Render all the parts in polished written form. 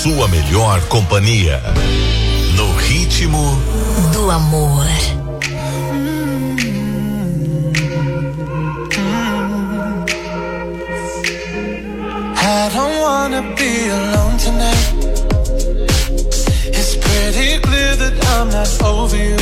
sua melhor companhia. No ritmo do amor. I don't wanna be alone tonight. It's pretty clear that I'm not over you.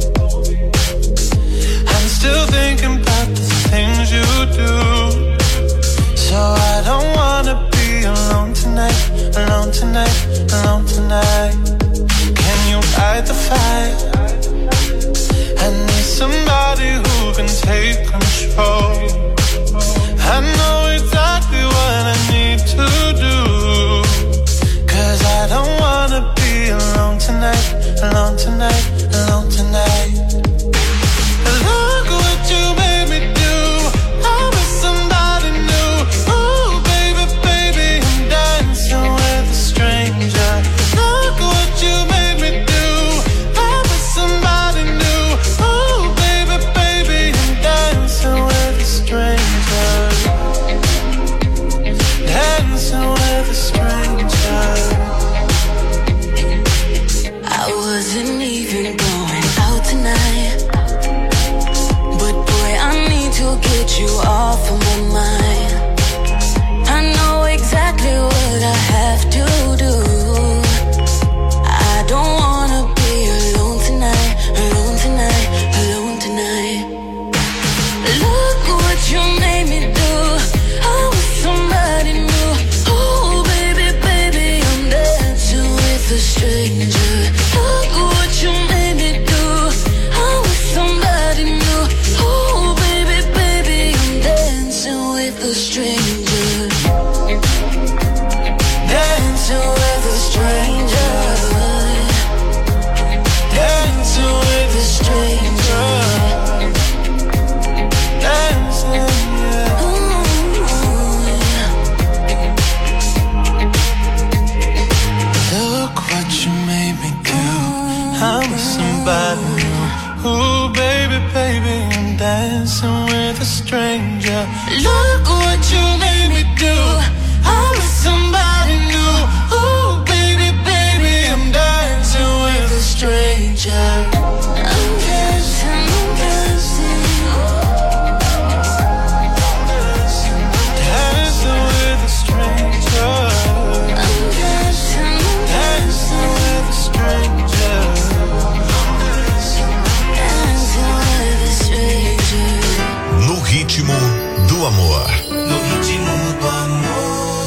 I'm still thinking about the things you do. So I don't wanna be alone tonight, alone tonight, alone tonight. Can you fight the fight? I need somebody who can take control. I know exactly what I need to do. 'Cause I don't wanna be alone tonight, alone tonight, alone tonight. Look what you made me do. I'm with somebody new. Ooh, baby, baby, I'm dancing with a stranger. Look what you made me do. I'm with somebody new. Ooh, baby, baby, I'm dancing with a stranger. Dancing with a stranger. I wasn't even going out tonight, but boy, I need to get you off of my mind. I know exactly what I have to do. I don't wanna be alone tonight, alone tonight, alone tonight. Look what you made me do. I was somebody new. Oh baby, baby, I'm dancing with a stranger. Look what you made me do. I was somebody new. Oh baby, baby, I'm dancing with a stranger. Dancing with a stranger. Dancing with a stranger. Dancing, yeah. Look what you made me do. I'm with somebody new. Ooh, baby, baby, I'm dancing with a stranger. Look what you made me do. I'm with somebody new. Ooh, baby, baby, I'm dancing with a stranger. I'm dancing, I'm dancing. Dancing with a stranger. I'm dancing, I'm Dancing with a stranger. dancing with a stranger. no ritmo do amor. No ritmo do amor.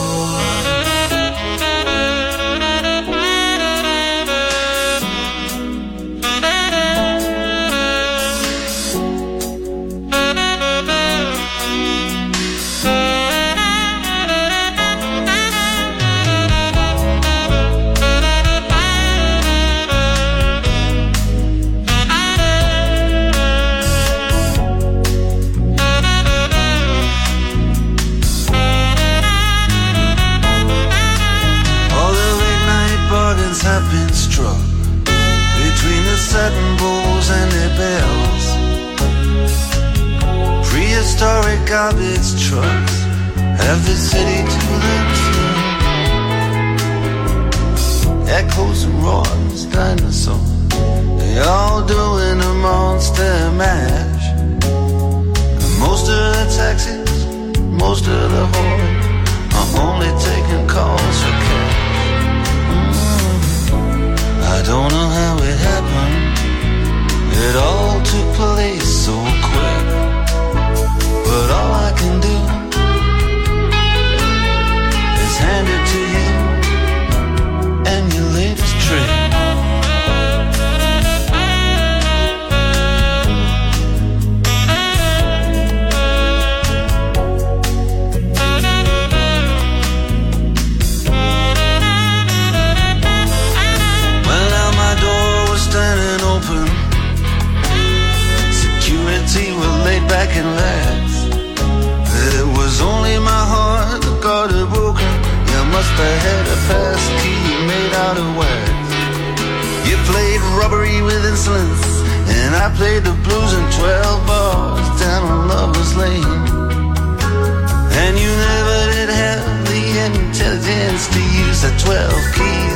All the late night bargains have been struck between the satin bowls and their bells. Prehistoric garbage trucks have the city to themselves. Echoes and roars, dinosaurs, they all doing a monster mash. And most of the taxis, most of the whores are only taking calls for cash. I don't know how it happened. It all took place so quick. But all I can do is hand it to you and your latest trick. Well, now my door was standing open. Security were laid back and lax. It was only my heart that got it broken. You must have had a pass key made out of wax. You played robbery with insolence, and I played the blues in 12 bars down on Lover's Lane. And you never did have the intelligence to use the 12 keys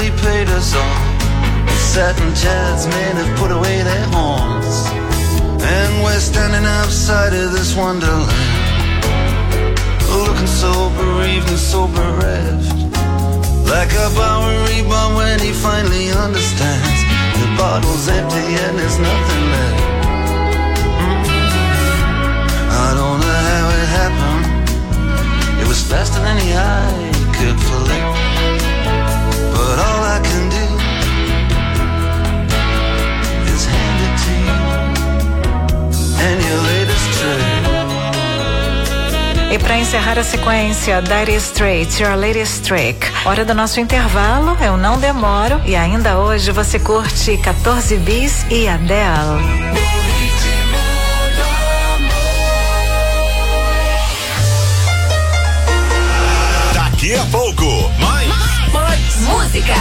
he paid us all. Satin jazz men have put away their horns, and we're standing outside of this wonderland, looking so bereaved and so bereft, like a Bowery bomb when he finally understands the bottle's empty and there's nothing left. I don't know how it happened. It was faster than the eye could flick, but all I can do is hand it to you and your latest trick. E para encerrar a sequência, Dire Straits, Your Latest Trick. Hora do nosso intervalo, eu não demoro. E ainda hoje você curte 14 Bis e Adele. Daqui a pouco, mais música.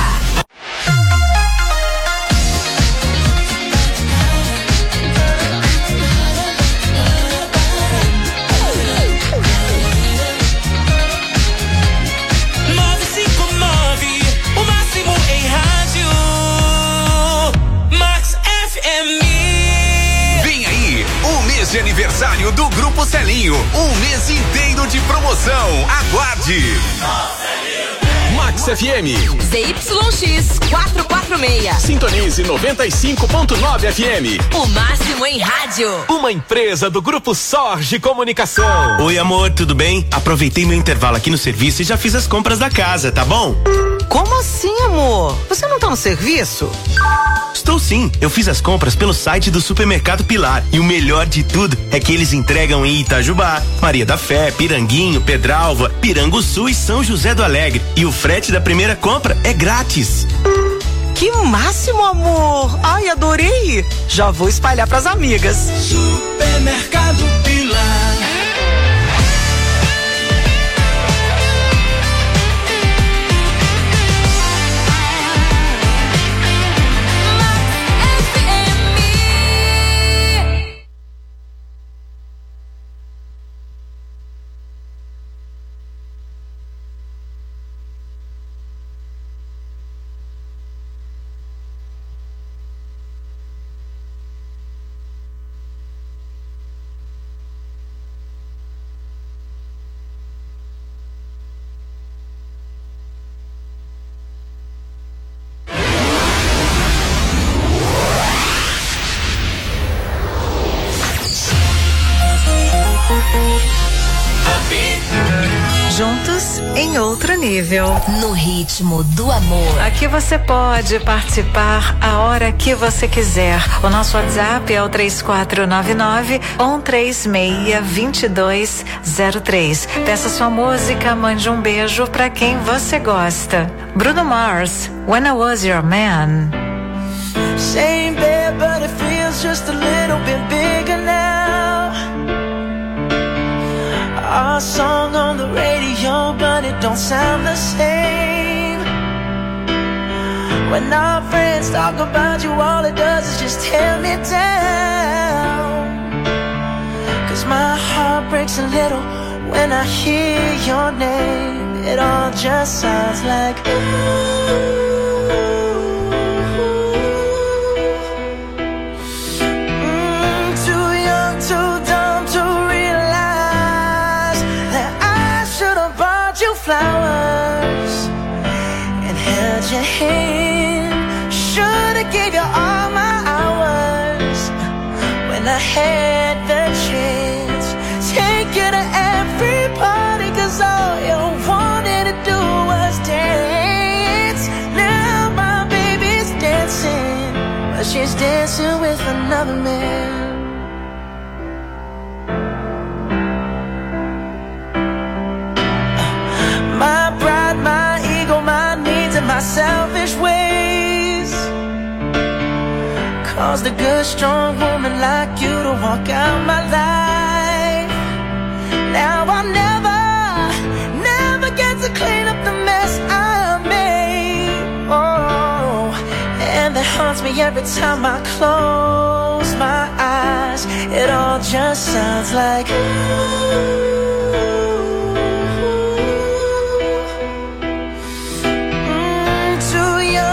De aniversário do Grupo Celinho, um mês inteiro de promoção. Aguarde! Max FM ZYX 446. Sintonize 95.9 FM. O máximo em rádio. Uma empresa do Grupo Sorge Comunicação. Oi, amor, tudo bem? Aproveitei meu intervalo aqui no serviço e já fiz as compras da casa, tá bom? Como assim, amor? Você não tá no serviço? Estou sim, eu fiz as compras pelo site do Supermercado Pilar e o melhor de tudo é que eles entregam em Itajubá, Maria da Fé, Piranguinho, Pedralva, Piranguçu e São José do Alegre, e o frete da primeira compra é grátis. Que máximo, amor! Ai, adorei! Já vou espalhar pras amigas. Supermercado Pilar. Juntos em outro nível. No ritmo do amor. Aqui você pode participar a hora que você quiser. O nosso WhatsApp é o 3499-136-2203. Peça sua música, mande um beijo pra quem você gosta. Bruno Mars, When I Was Your Man. Same bed, but it feels just a little bit bigger now. Our song on the radio, but it don't sound the same. When our friends talk about you, all it does is just tear me down. 'Cause my heart breaks a little when I hear your name. It all just sounds like ooh. Too young, too dumb to realize that I should have bought you flowers and held your hand. Should have gave you all my hours when I had the chance. Take you to every party, 'cause all you wanted to do was dance. Now my baby's dancing, but she's dancing with another man. My pride, my ego, my needs, and my selfish ways caused a good, strong woman like you to walk out my life. Now I'll never get to clean up the mess I made. Oh, and that haunts me every time I close my eyes. It all just sounds like ooh. Too young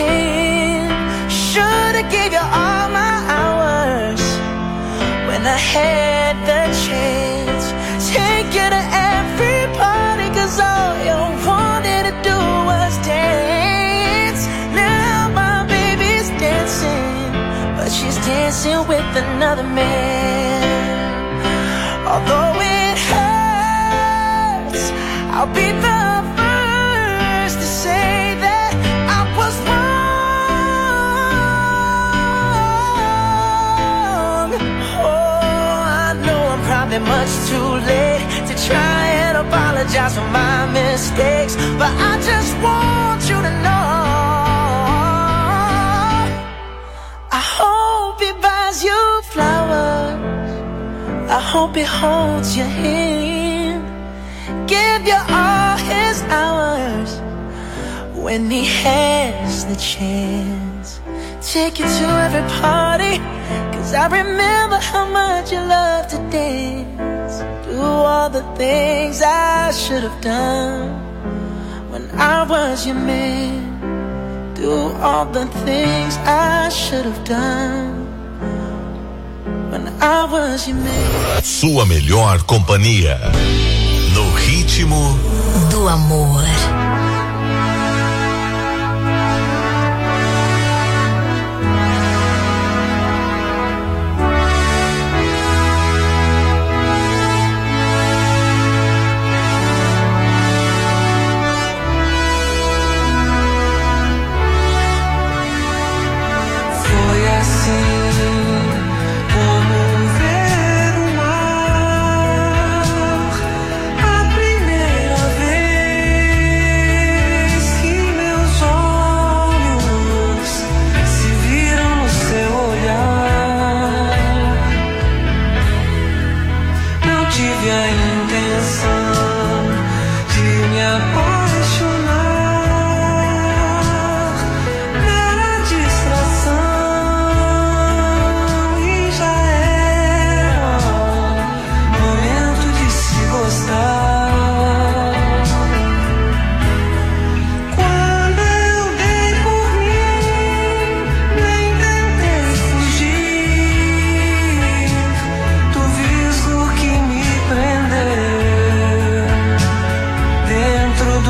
hand. Should've gave you all my hours when I had the chance. Take you to every party, 'cause all you wanted to do was dance. Now my baby's dancing, but she's dancing with another man. Although it hurts, I'll be the first to say that I was wrong. Oh, I know I'm probably much too late to try and apologize for my mistakes, but I just want you to know I hope he buys you flowers, I hope he holds your hand, give you all his hours when he has the chance. Take you to every party, 'cause I remember how much you loved to dance. Do all the things I should have done when I was your man. Do all the things I should have done when I was your man. Sua melhor companhia no ritmo do amor. Dentro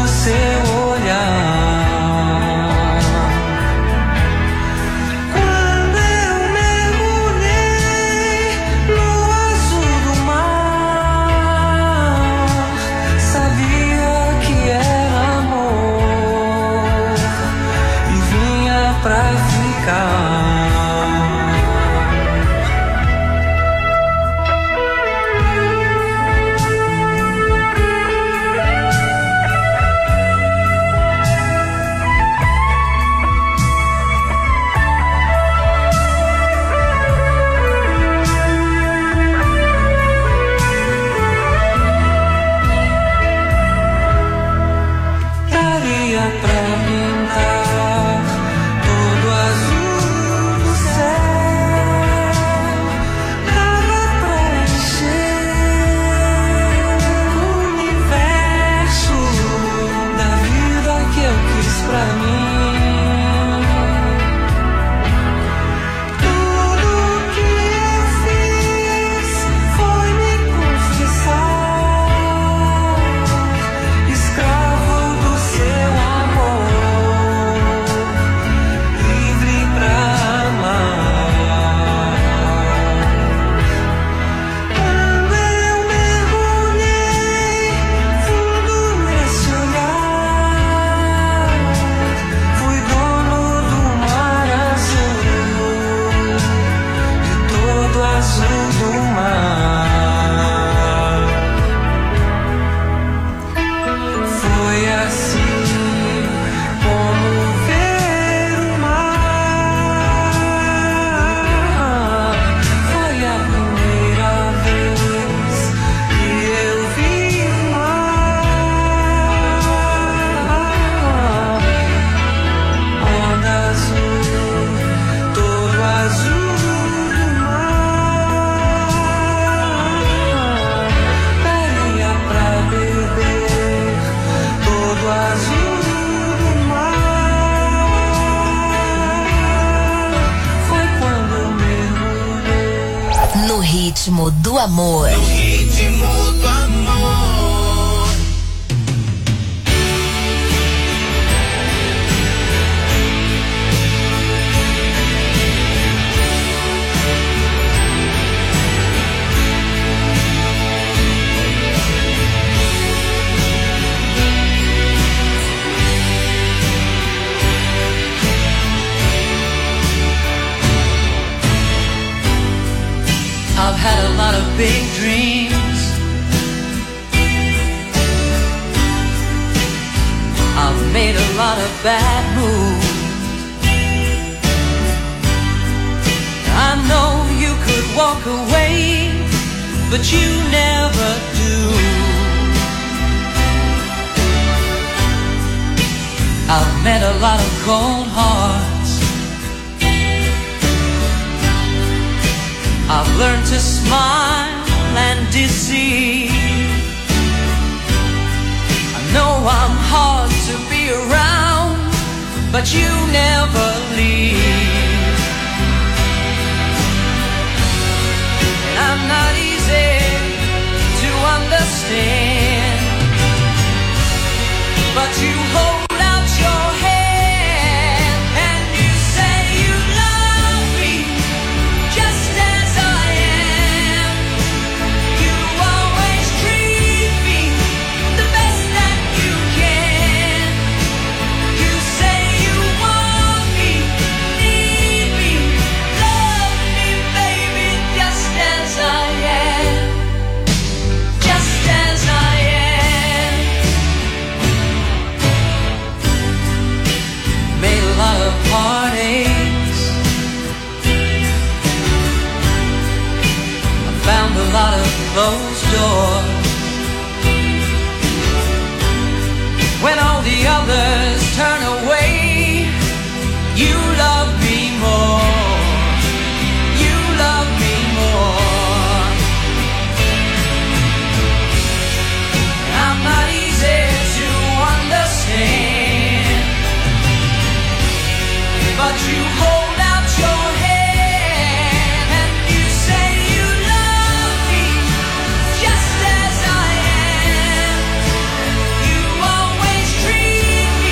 ritmo do amor. No ritmo do amor. I've had a lot of big dreams. I've made a lot of bad moves. I know you could walk away, but you never do. I've met a lot of cold hearts. I've learned to smile and deceive. I know I'm hard to be around, but you never leave. And I'm not easy to understand, but you hold out your hand and you say you love me just as I am. You always treat me the best that you can. You say you want me, need me, love me, baby, just as I am. Just as I am. Made a lot of heartaches. I found a lot of closed doors. When all the others turn away, you love me more. You love me more. I'm not easy to understand, but you hold out your hand and you say you love me just as I am. You always treat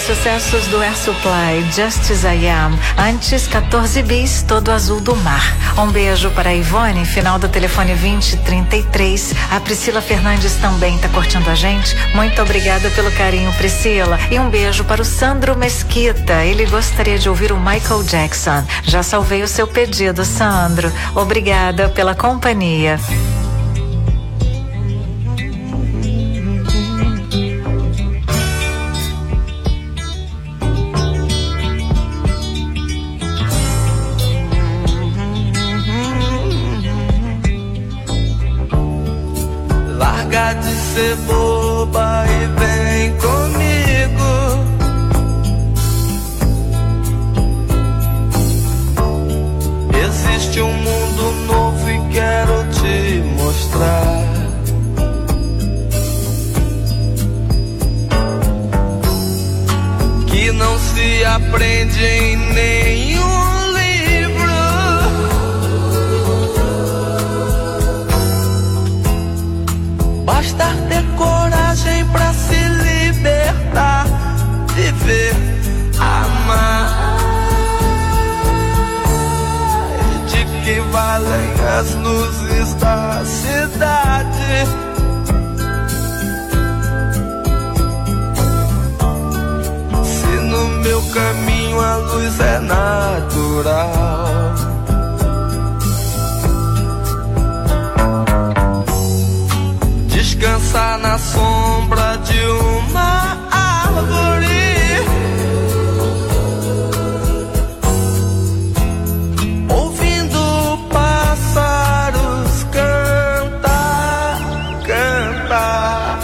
sucessos do Air Supply, Just As I Am. Antes, 14 bis, Todo Azul do Mar. Um beijo para a Ivone, final do telefone 2033. A Priscila Fernandes também tá curtindo a gente. Muito obrigada pelo carinho, Priscila. E um beijo para o Sandro Mesquita. Ele gostaria de ouvir o Michael Jackson. Já salvei o seu pedido, Sandro. Obrigada pela companhia. Larga de ser boba e vem comigo. Existe um mundo novo e quero te mostrar. Que não se aprende em nenhum livro. Basta ter coragem pra se libertar, viver, amar. E de que valem as luzes da cidade? Se no meu caminho a luz é natural. Descansar na sombra de uma árvore. Ouvindo pássaros cantar, cantar.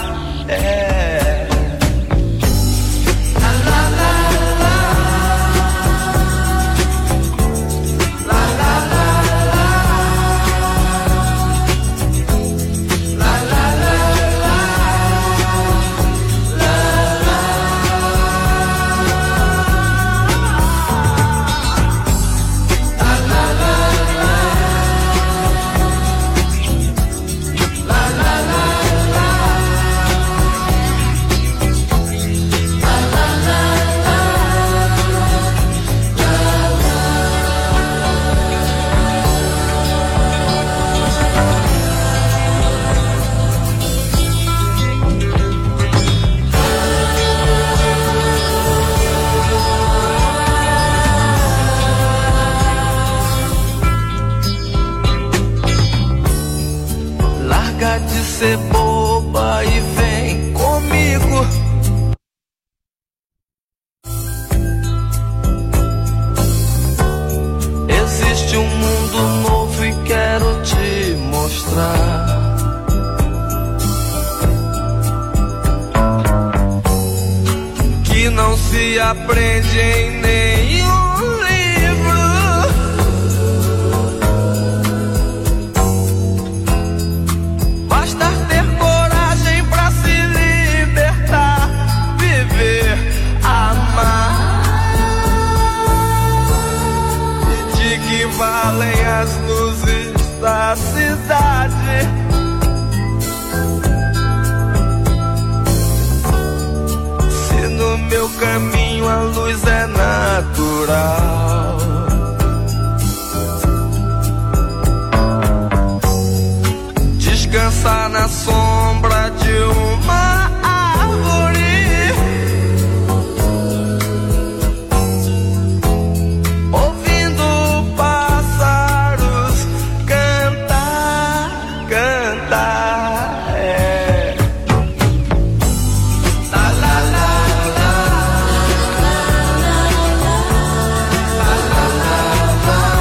Larga de ser boba e vem comigo. Existe um mundo novo e quero te mostrar. Que não se aprende em nenhum livro. Basta ter coragem pra se libertar, viver, amar. E de que valem as luzes da cidade? Se no meu caminho a luz é natural. Descansar na sombra de uma árvore. Ouvindo pássaros cantar, cantar. La la la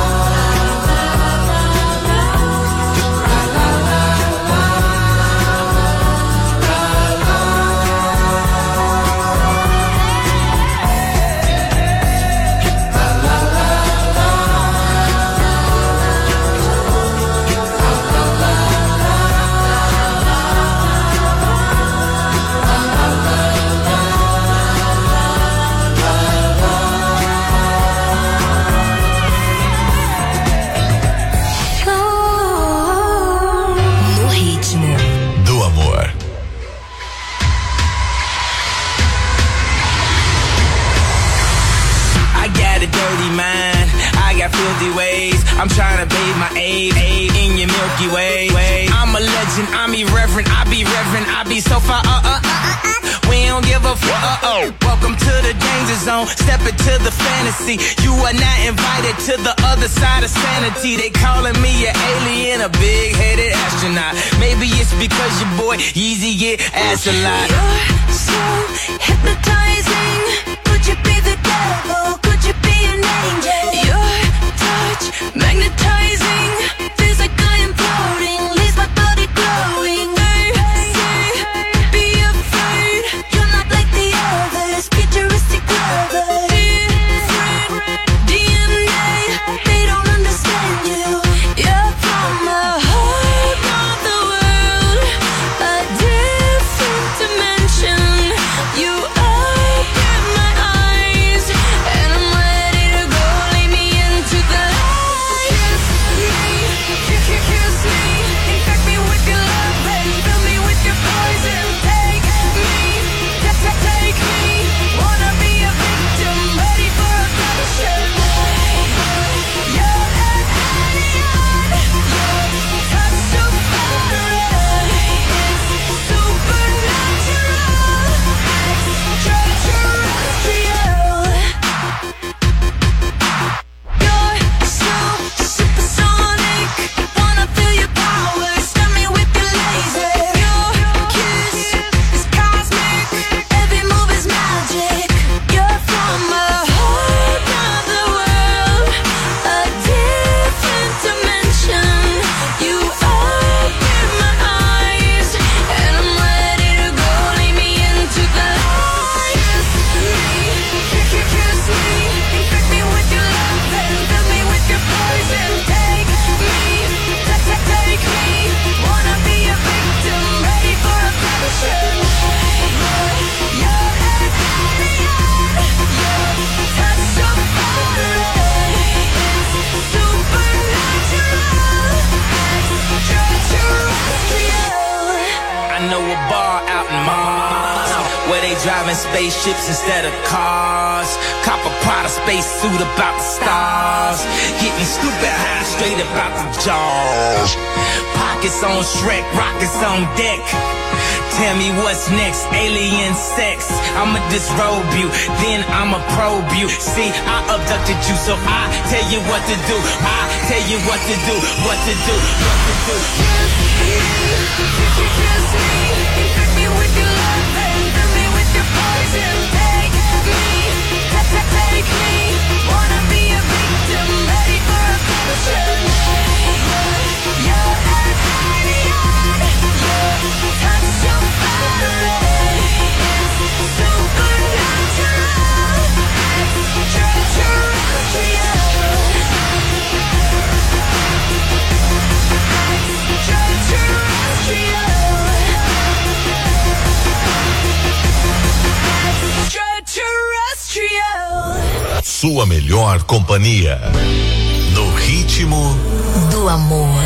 la. in your Milky Way. I'm a legend, I'm irreverent, I be reverent, I be so far, we don't give a fuck, Welcome to the danger zone, step into the fantasy. You are not invited to the other side of sanity. They calling me an alien, a big-headed astronaut. Maybe it's because your boy Yeezy get asked a lot. You're so hypnotizing. Could you be the devil? Could you be an angel? Your touch magnetizing. Feels like I am floating. Leaves my body glowing. Be afraid. You're not like the others. Futuristic lovers. Different DNA. They don't understand you. You're from a whole other world. A different dimension. You open my eyes, and I'm ready to go. Lead me into the light. Kiss me, infect me with your love and fill me with your poison. Take me, wanna be a victim, ready for a passion. You're an alien, your touch so far, it's supernatural, extraterrestrial. You're so supersonic, wanna feel your power, stun me with your laser. Your kiss is cosmic, every move is magic. You're from a whole other world, a different dimension. You open my eyes, and I'm ready to go. Lead me into the light. Kiss me, infect me with your love and fill me with your poison. Take me, wanna be a victim, ready for a passion. You're an alien, your touch so far, it's supernatural, extraterrestrial. I know a bar out in Mars where they driving spaceships instead of cars. Cop a Prada space suit about the stars. Getting stupid high straight about the jaws. Pockets on Shrek, rockets on deck. Tell me what's next, alien sex. I'ma disrobe you, then I'ma probe you. See, I abducted you, so I tell you what to do. I tell you what to do, what to do, what to do. Kiss me, infect me with your love and fill me with your poison. Take me, wanna be a victim, ready for a passion. You're an alien, your touch so far, it's supernatural, extraterrestrial. Sua melhor companhia. No ritmo do amor.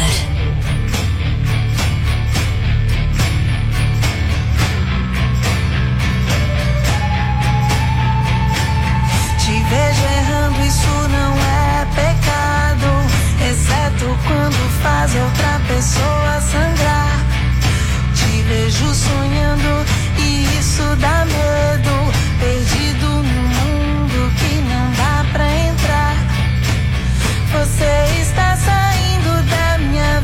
Te vejo errando, isso não é pecado, exceto quando faz outra pessoa sangrar. Te vejo sonhando e isso dá medo, perdido num mundo que não dá pra entrar. Você está saindo da minha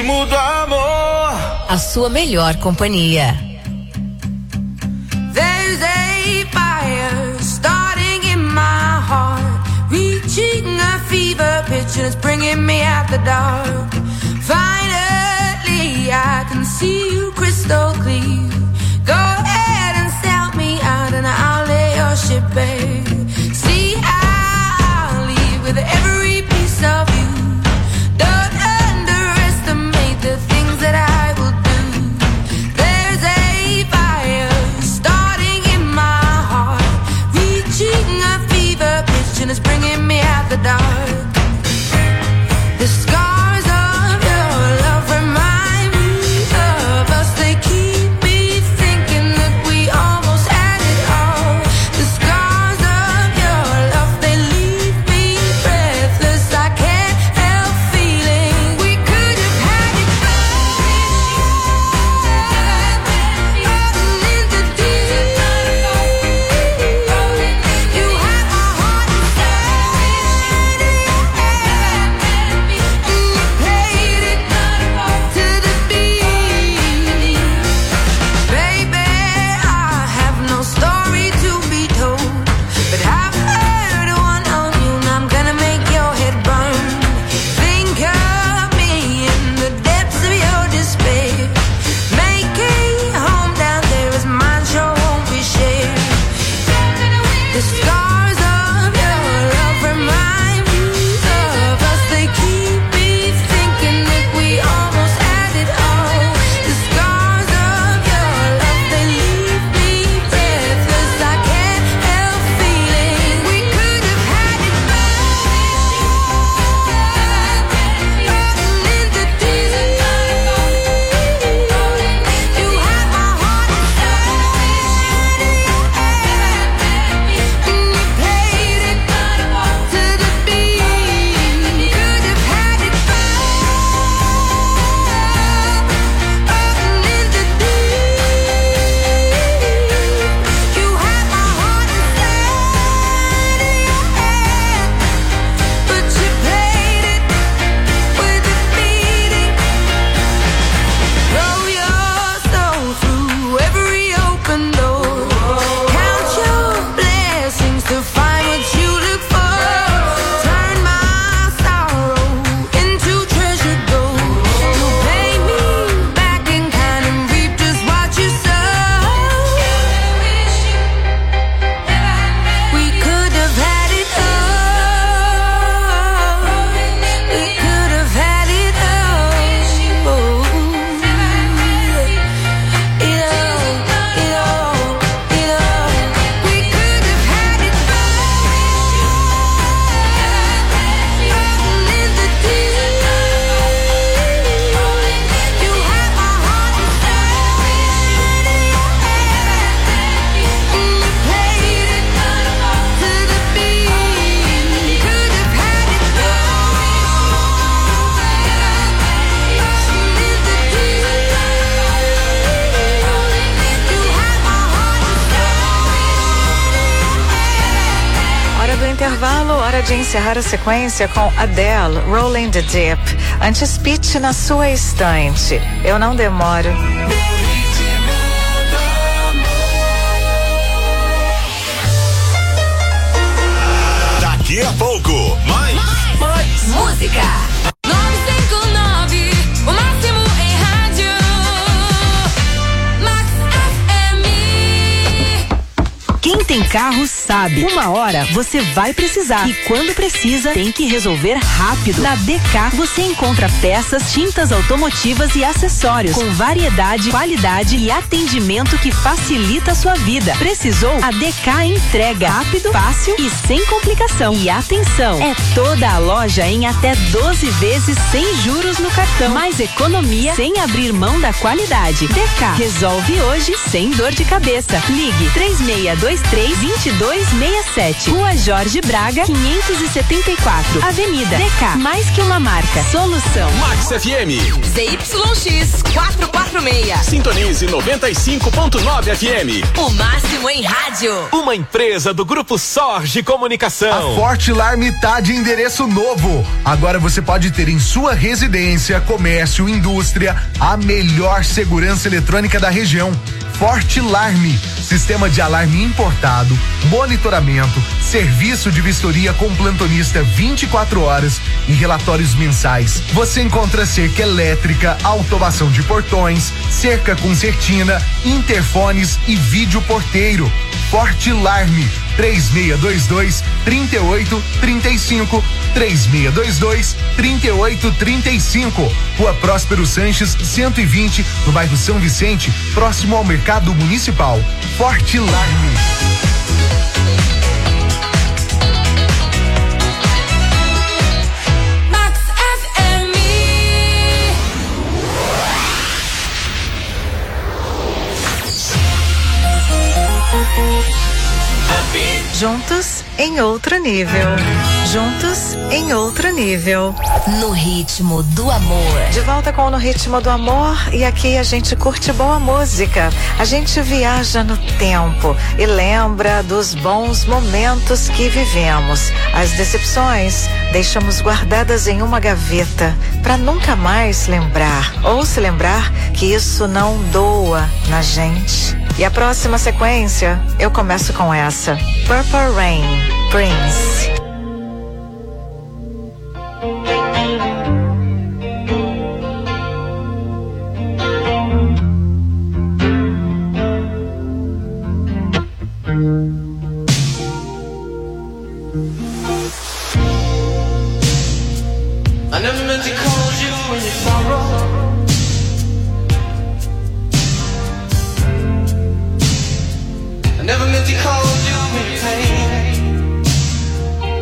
ritmo do amor. A sua melhor companhia. There's a fire starting in my heart, reaching a fever pitch and it's bringing me out the dark. Finally, I can see you crystal clear. Go ahead and sell me out and I'll lay your ship bare. See, I'll leave with every piece of you. Don't underestimate the things that I will do. There's a fire starting in my heart, reaching a fever pitch and it's bringing me out the dark. The scars of your love remind me of us. They keep me thinking that we almost had it all. The scars of your love, they leave me breathless. I can't help feeling we could have had it all. In the deep, you had my heart inside, and you played it to the beat. Baby, I have no story to be told, but I've heard one on you and I'm gonna make your head burn. Think of me in the depths of your despair. Making home down there is mine, sure won't be shared. The scars of your love remind me of us. They keep me thinking that we almost had it all. The scars of your love, they leave me breathless. I can't help feeling we could have had it all. In the deep, you had my heart inside, and you played it to the beat. Could have had it in the deep, you had my heart inside, but you played it with a beating. Throw your soul through every open door. Count your blessings to find what you look for. Turn my sorrow into treasure gold. You'll pay me back in kind and reap just what you sow. We could have had it all. We could have had it all. It all. We could have had it all. In the deep, you had my heart inside, and you played it to the beat. Could have had it all. In the deep, you had my heart inside. Hora do intervalo, hora de encerrar a sequência com Adele, Rolling the Deep. Antes Pitch na sua estante. Eu não demoro. Daqui a pouco, mais. Música. 959, o máximo em rádio. Max FM. Quem tem carro sabe. Uma hora você vai precisar. E quando precisa, tem que resolver rápido. Na DK você encontra peças, tintas automotivas e acessórios com variedade, qualidade e atendimento que facilita a sua vida. Precisou? A DK entrega rápido, fácil e sem complicação. E atenção, é toda a loja em até 12 vezes sem juros no cartão. Mais economia sem abrir mão da qualidade. DK resolve hoje sem dor de cabeça. Ligue 3623 332267. Rua Jorge Braga, 574. Avenida DK. Mais que uma marca. Solução. Max FM. ZYX 446. Sintonize 95.9 FM. O máximo em rádio. Uma empresa do Grupo Sorge Comunicação. A Fortilar tá de endereço novo. Agora você pode ter em sua residência, comércio, indústria, a melhor segurança eletrônica da região. Fortilarme, sistema de alarme importado, monitoramento, serviço de vistoria com plantonista 24 horas e relatórios mensais. Você encontra cerca elétrica, automação de portões, cerca com certina, interfones e vídeo porteiro. Fortilarme, 3622-3835, 3622-3835. Rua Próspero Sanches, 120, no bairro São Vicente, próximo ao Mercado Municipal. Fortilarme. Juntos em outro nível. Juntos em outro nível. No ritmo do amor. De volta com o No Ritmo do Amor, e aqui a gente curte boa música. A gente viaja no tempo e lembra dos bons momentos que vivemos. As decepções deixamos guardadas em uma gaveta para nunca mais lembrar, ou se lembrar que isso não doa na gente. E a próxima sequência, eu começo com essa. Purple Rain, Prince. I never meant to call you when you sorrow. I never meant to call you when you pain.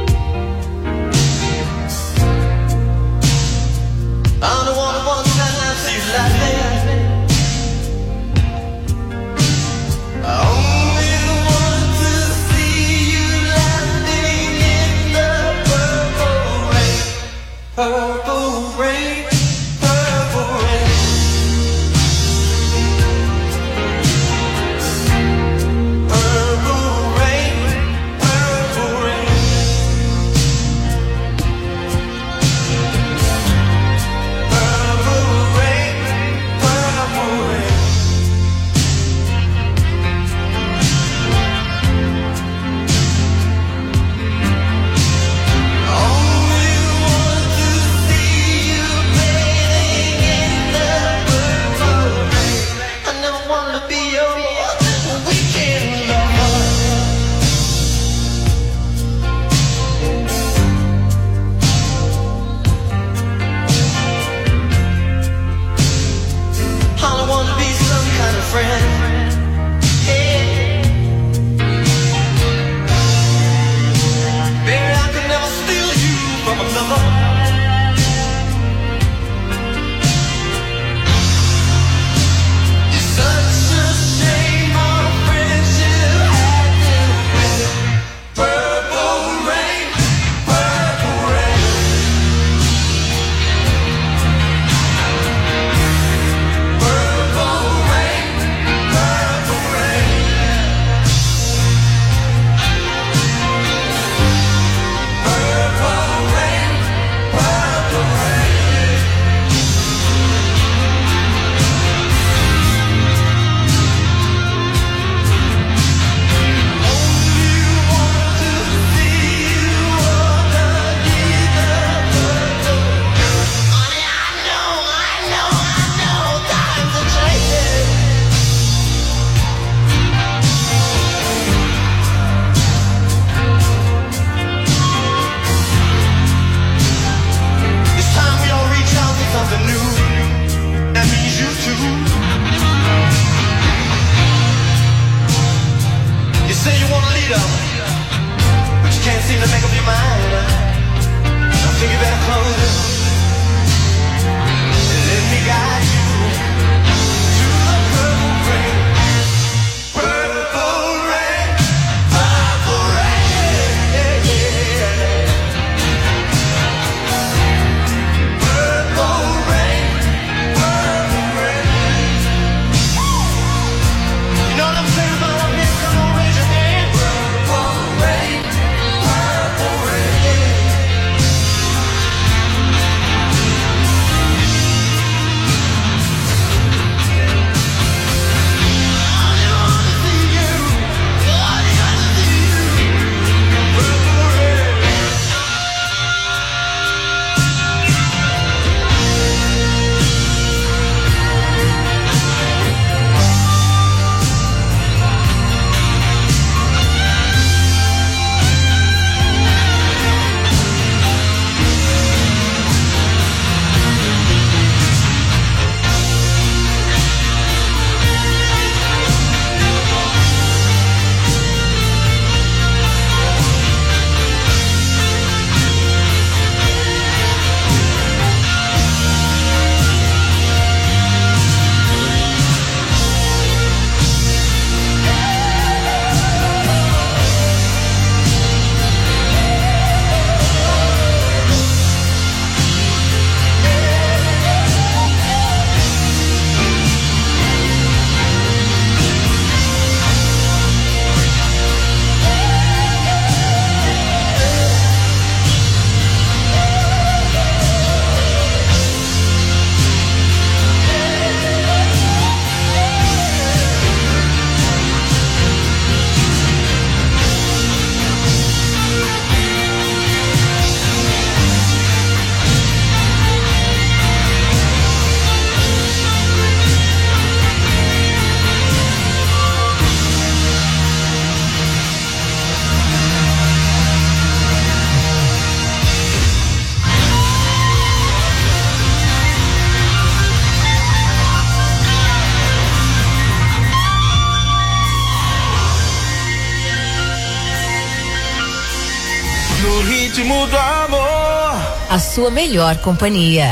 ritmo do amor. A sua melhor companhia.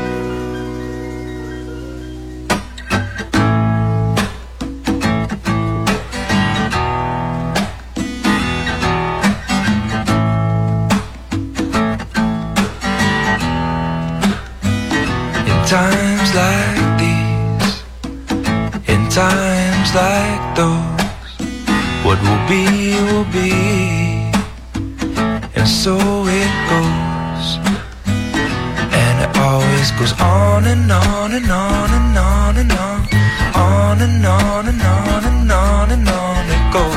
Times like these, in times like those, what will be, and so it goes, and it always goes on and on and on and on and on, on and on and on and on and on it goes.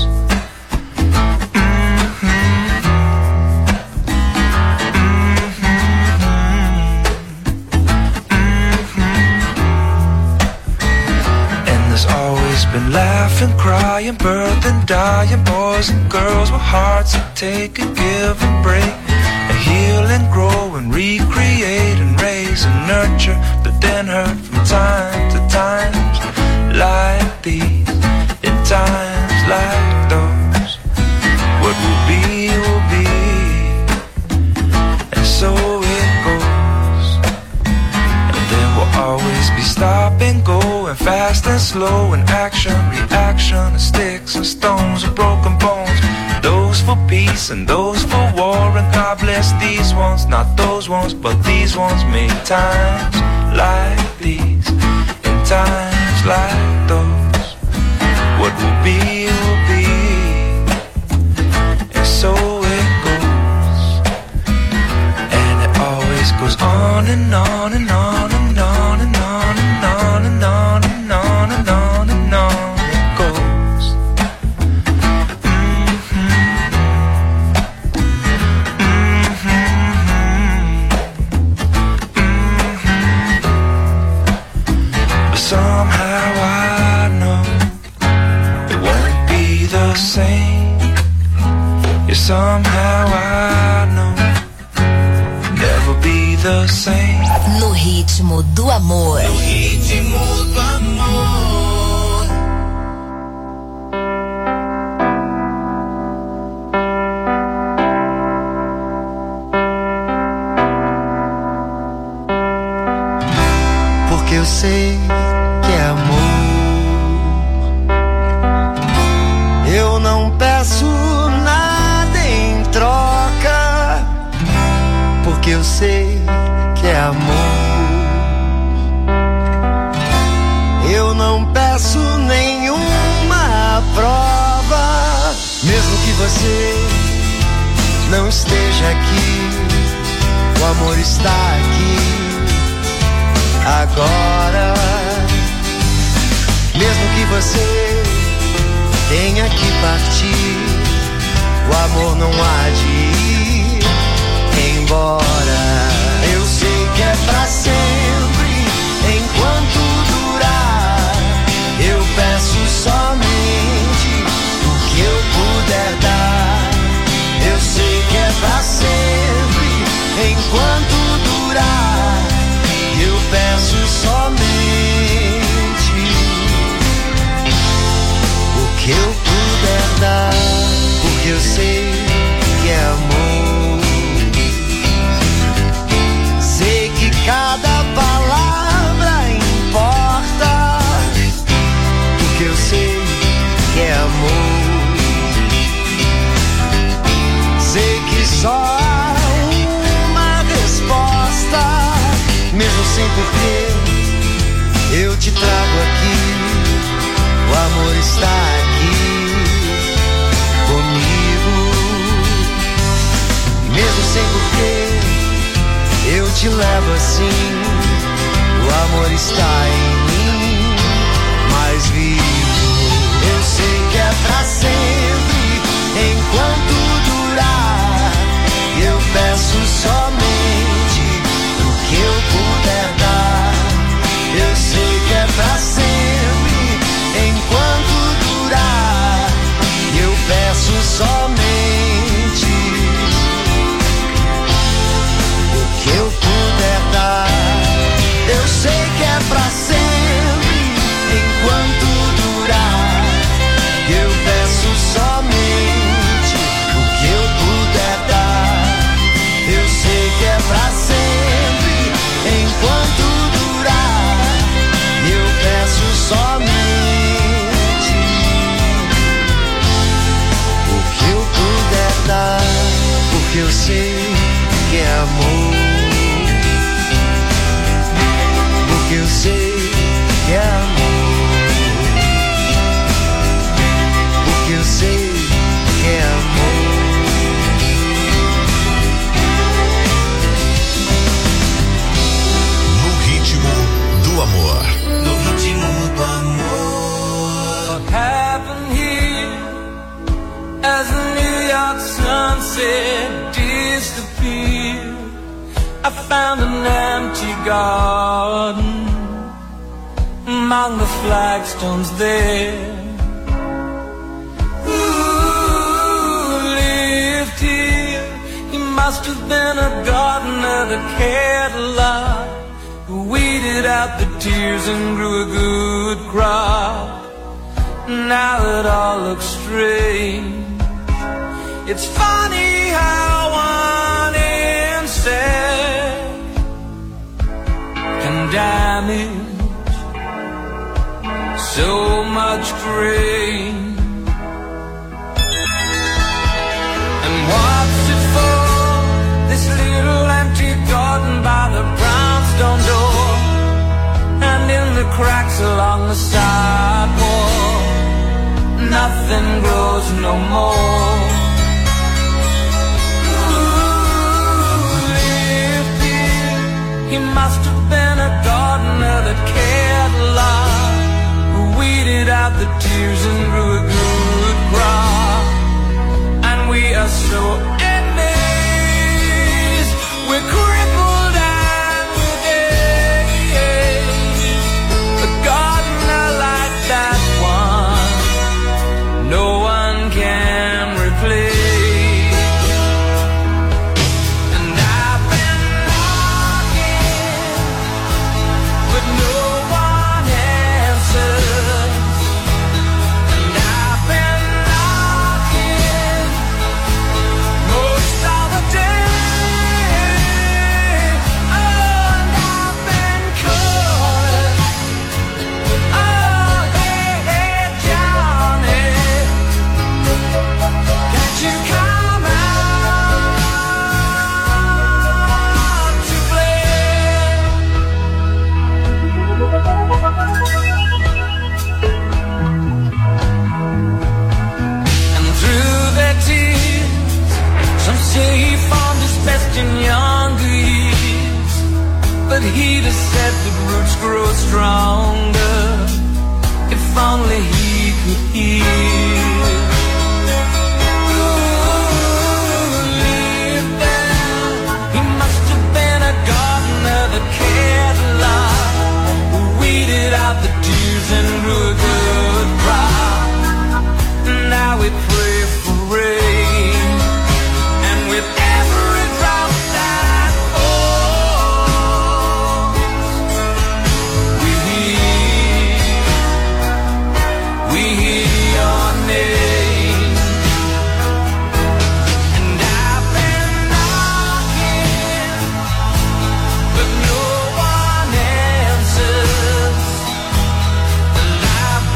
Been laughing, crying, birthing, dying, boys and girls with hearts that take and give and break, and heal and grow and recreate and raise and nurture, but then hurt from time to times like these, in times like those. What will be, and so it goes, and then we'll always be stop and go, and fast and slow, and action, reaction, and sticks and stones and broken bones. Those for peace and those for war, and God bless these ones, not those ones, but these ones. Make times like these, in times like those. What will be, and so it goes, and it always goes on and on and on and on and on and on and on and on and on and on it goes. But somehow I know it won't be the same. Yeah, somehow I know never be the same. No ritmo do amor. No ritmo do amor. Porque eu sei que é amor. Eu não peço nada em troca. Porque eu sei que é amor. Eu não peço nenhuma prova. Mesmo que você não esteja aqui, o amor está aqui agora. Mesmo que você tenha que partir, o amor não há de ir embora. Eu sei que é pra sempre, enquanto durar. Eu peço somente o que eu puder dar. Eu sei que é pra sempre, enquanto durar. Eu peço somente o que eu puder dar, porque eu sei que é amor. Sei que cada palavra importa, porque eu sei que é amor. Sei que só há uma resposta, mesmo sem porquê, eu te trago aqui. O amor está aqui comigo. Mesmo sem porquê, eu te levo assim. O amor está em mim, mais vivo. Eu sei que é pra sempre, enquanto durar. Eu peço somente o que eu puder dar. Eu sei que é pra sempre, enquanto durar. Eu peço somente o que eu puder dar. Eu sei que é pra eu sei que é amor. Porque eu sei que é amor. Porque eu sei que é amor. No ritmo do amor. No ritmo do amor. What happened here as the New York sunset disappeared? I found an empty garden among the flagstones there. Who lived here? He must have been a gardener that cared a lot, who weeded out the tears and grew a good crop. Now it all looks strange. It's funny how one insect can damage so much grain. And what's it for? This little empty garden by the brownstone door, and in the cracks along the sidewalk, nothing grows no more. He must have been a gardener that cared a lot, who weeded out the tears and grew a good crop. And we are so amazed, we're crippled and we're dazed. A gardener like that one, no one can replace. In younger years, but he'd have said the roots grow stronger if only he could hear. Lived there, he must have been a gardener that cared a lot, who weeded out the tears and grew a good crop. Now we pray for rain, and with every drop that falls, we hear your name. And I've been knocking, but no one answers. And I've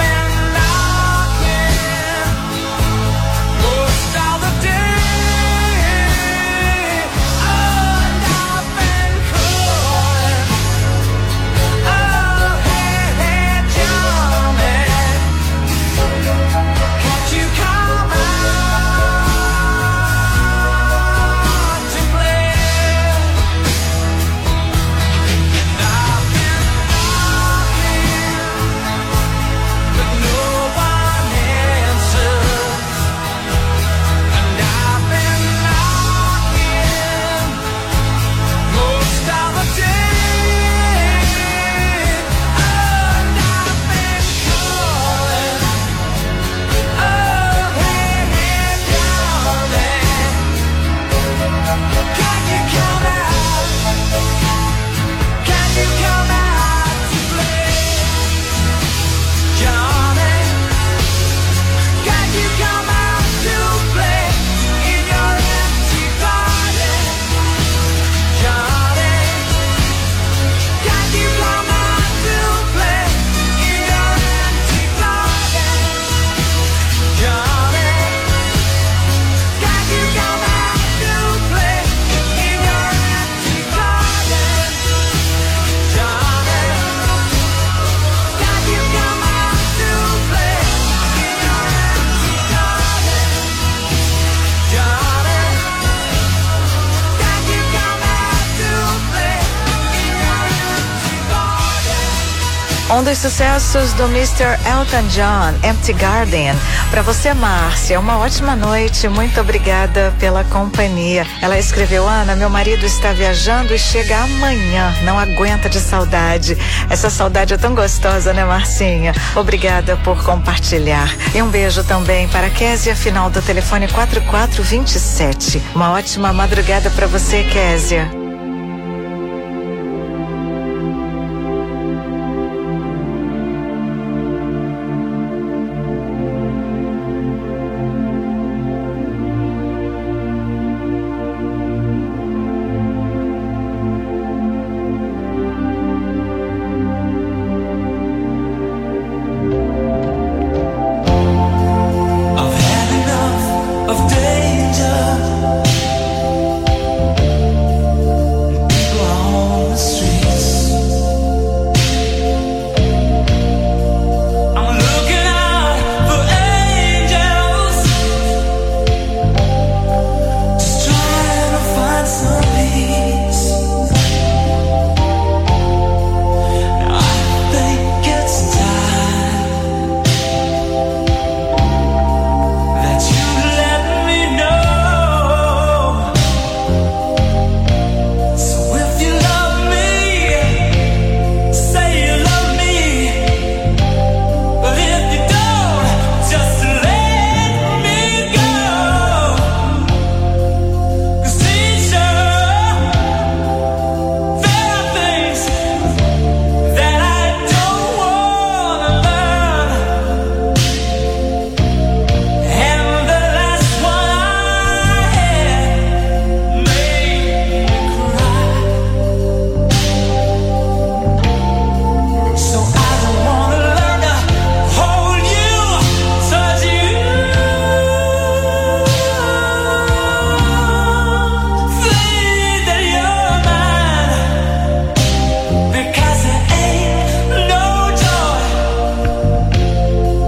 Um dos sucessos do Mr. Elton John, Empty Garden. Para você, Márcia, uma ótima noite, muito obrigada pela companhia. Ela escreveu: Ana, meu marido está viajando e chega amanhã, não aguenta de saudade. Essa saudade é tão gostosa, né, Marcinha? Obrigada por compartilhar. E um beijo também para Késia, final do telefone 4427. Uma ótima madrugada para você, Késia.